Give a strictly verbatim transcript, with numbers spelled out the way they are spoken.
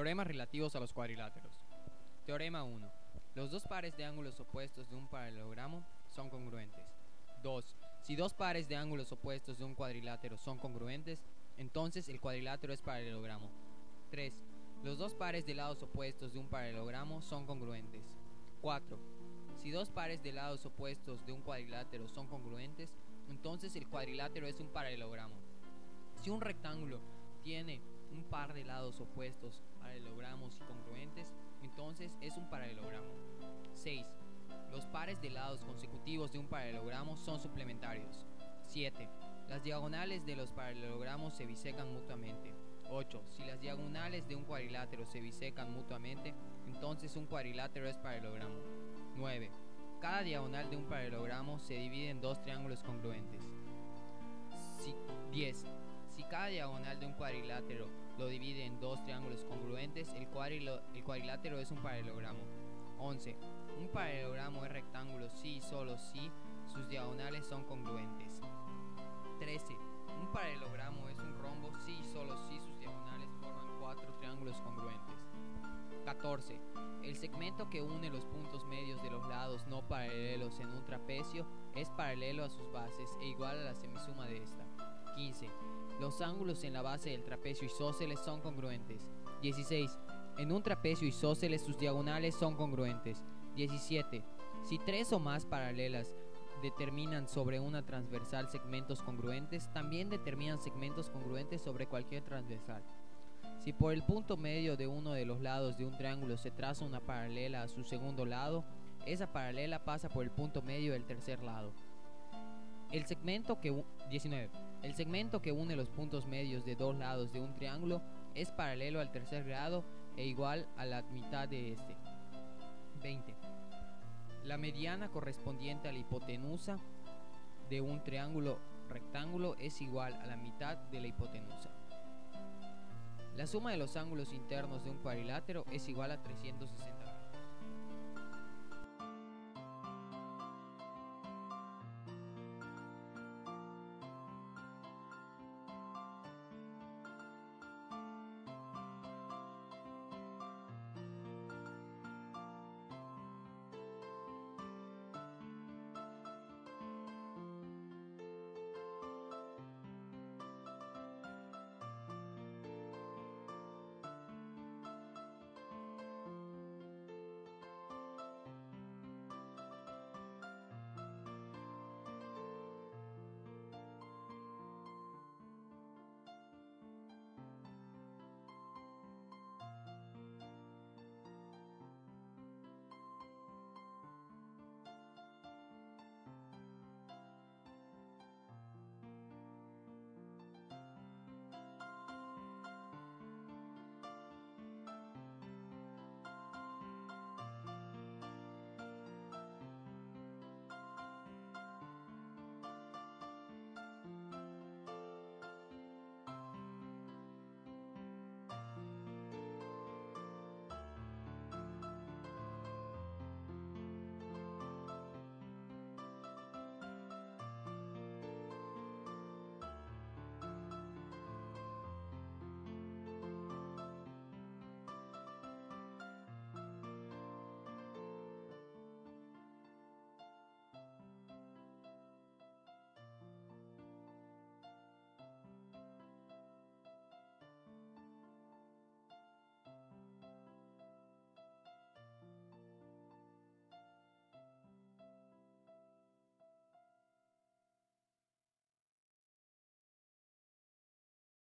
Teoremas relativos a los cuadriláteros. Teorema uno. Los dos pares de ángulos opuestos de un paralelogramo son congruentes. dos. Si dos pares de ángulos opuestos de un cuadrilátero son congruentes, entonces el cuadrilátero es paralelogramo. tres. Los dos pares de lados opuestos de un paralelogramo son congruentes. cuatro. Si dos pares de lados opuestos de un cuadrilátero son congruentes, entonces el cuadrilátero es un paralelogramo. Si un rectángulo tiene un par de lados opuestos, paralelogramos y congruentes, entonces es un paralelogramo. seis. Los pares de lados consecutivos de un paralelogramo son suplementarios. siete. Las diagonales de los paralelogramos se bisecan mutuamente. ocho. Si las diagonales de un cuadrilátero se bisecan mutuamente, entonces un cuadrilátero es paralelogramo. nueve. Cada diagonal de un paralelogramo se divide en dos triángulos congruentes. Si, diez. Si cada diagonal de un cuadrilátero lo divide en dos triángulos congruentes, el, cuadrilo, el cuadrilátero es un paralelogramo. once. Un paralelogramo es rectángulo si y solo si sus diagonales son congruentes. trece. Un paralelogramo es un rombo si y solo si sus diagonales forman cuatro triángulos congruentes. catorce. El segmento que une los puntos medios de los lados no paralelos en un trapecio es paralelo a sus bases e igual a la semisuma de esta. quince. Los ángulos en la base del trapecio isósceles son congruentes. dieciséis. En un trapecio isósceles sus diagonales son congruentes. diecisiete. Si tres o más paralelas determinan sobre una transversal segmentos congruentes, también determinan segmentos congruentes sobre cualquier transversal. Si por el punto medio de uno de los lados de un triángulo se traza una paralela a su segundo lado, esa paralela pasa por el punto medio del tercer lado. El segmento que diecinueve. El segmento que une los puntos medios de dos lados de un triángulo es paralelo al tercer grado e igual a la mitad de este. veinte. La mediana correspondiente a la hipotenusa de un triángulo rectángulo es igual a la mitad de la hipotenusa. La suma de los ángulos internos de un cuadrilátero es igual a trescientos sesenta grados.